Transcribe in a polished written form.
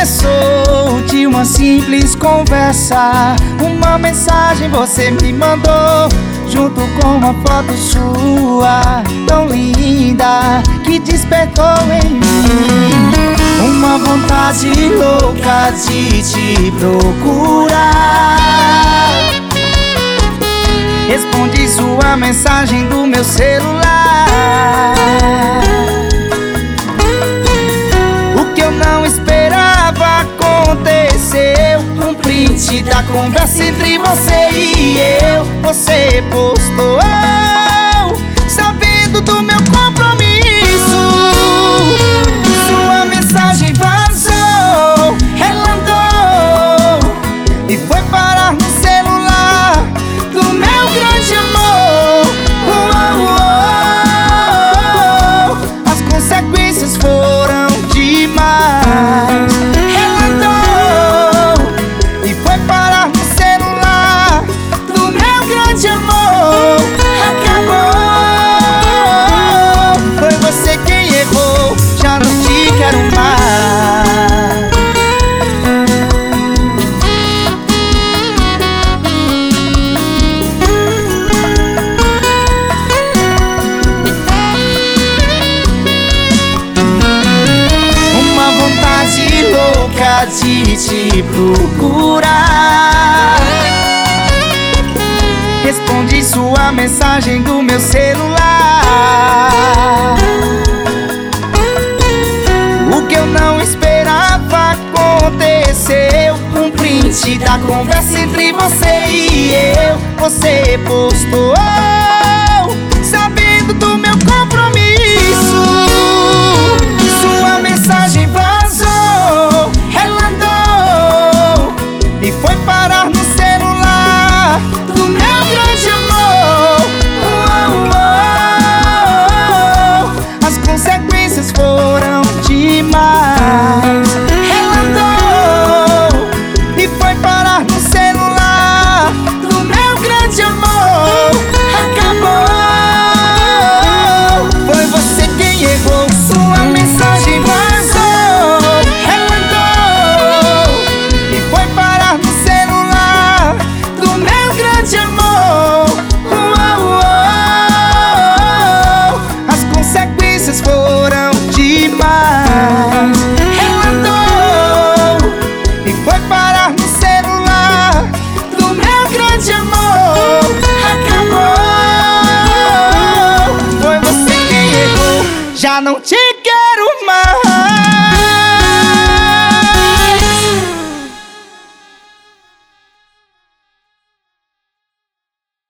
começou de uma simples conversa. Uma mensagem você me mandou, junto com uma foto sua tão linda, que despertou em mim uma vontade louca de te procurar. Respondi sua mensagem do meu celular. O que eu não esperava aconteceu. Um print da conversa entre você e eu. Você postou, sabendo do meu compromisso. Sua mensagem vazou, ela andou e foi parar no celular do meu grande amor. As consequências foram demais. Ela andou e foi parar no celular do meu grande amor. Acabou. Foi você quem errou, já não te quero mais. Uma vontade louca de te procurar. Respondi sua mensagem do meu celular. O que eu não esperava aconteceu. Um print da conversa entre você e eu. Você postou, sabendo do meu compromisso. Sua mensagem vazou, ela andou e foi parar no celular do meu grande amor. As consequências foram demais. Ela andou e foi parar no celular do meu grande amor. Acabou. Foi você quem errou. Sua mensagem vazou, ela andou e foi parar no celular do meu grande amor. As consequências foram demais. Ela andou e foi parar no celular do meu grande amor. Acabou. Foi você quem errou, já não te quero mais.